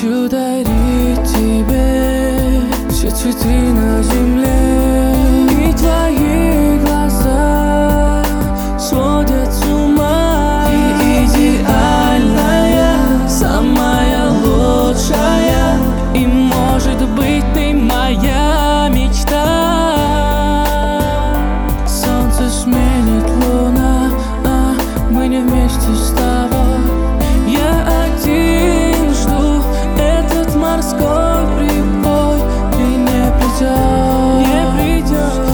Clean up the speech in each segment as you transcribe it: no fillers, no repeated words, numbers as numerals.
Хочу дарить тебе все цветы на земле, и твои глаза сводят с ума. Ты идеальная, самая лучшая, и может быть ты моя мечта. Солнце сменит луна, а мы не вместе с тобой. Я один жду этот морской прибой. Ты не придешь,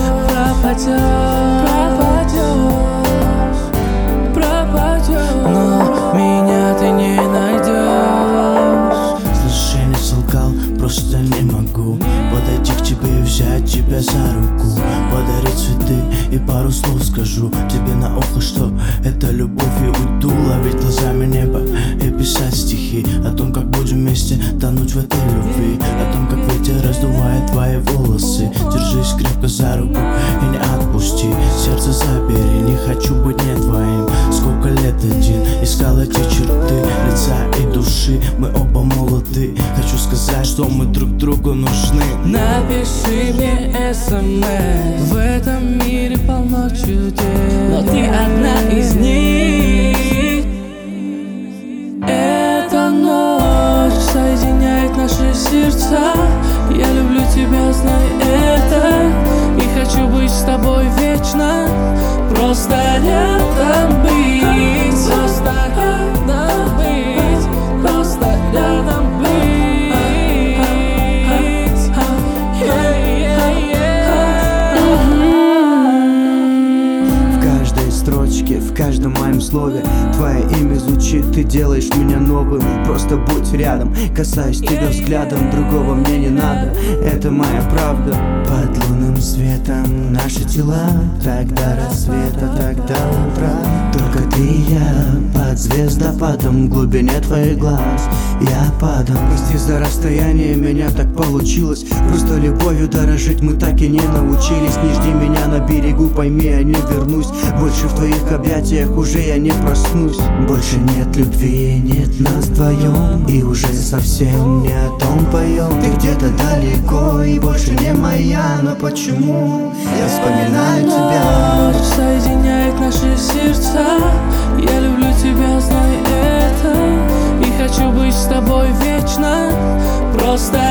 пропадешь, но меня ты не найдешь. Слышь, я не солгал, просто не могу подойти к тебе и взять тебя за руку, подарить цветы и пару слов скажу тебе на ухо, что это любовь, и уйду ловить глазами небо и писать стихи о том, как будем вместе тонуть в этой любви, о том, как ветер раздувает твои волосы. Держись крепко за руку и не отпусти, сердце забери, не хочу быть не твоим. Сколько лет один искал эти черты лица и души, мы оба молоды. Хочу сказать, что мы друг другу нужны. Напиши мне СМС, в этом мире полно чудес, но ты одна из них. Эта ночь соединяет наши сердца. Я люблю тебя, знай это, и хочу быть с тобой вечно. Просто рядом быть, просто рядом быть, просто рядом быть. В каждом моем слове твое имя звучит, ты делаешь меня новым. Просто будь рядом, касаюсь тебя взглядом, другого мне не надо, это моя правда. Под лунным светом наши тела, тогда рассвета, тогда утра. Только ты и я, под звездопадом, в глубине твоих глаз я падал. Прости за расстояние, меня так получилось, просто любовью дорожить мы так и не научились. Не жди меня на берегу, пойми, я не вернусь больше в твоих объятиях, уже я не проснусь. Больше нет любви, нет нас вдвоем, и уже совсем не о том поем. Ты где-то далеко и больше не моя, но почему я вспоминаю тебя? Ночь соединяет наши сердца. Я люблю тебя, знай это, и хочу быть с тобой вечно. Просто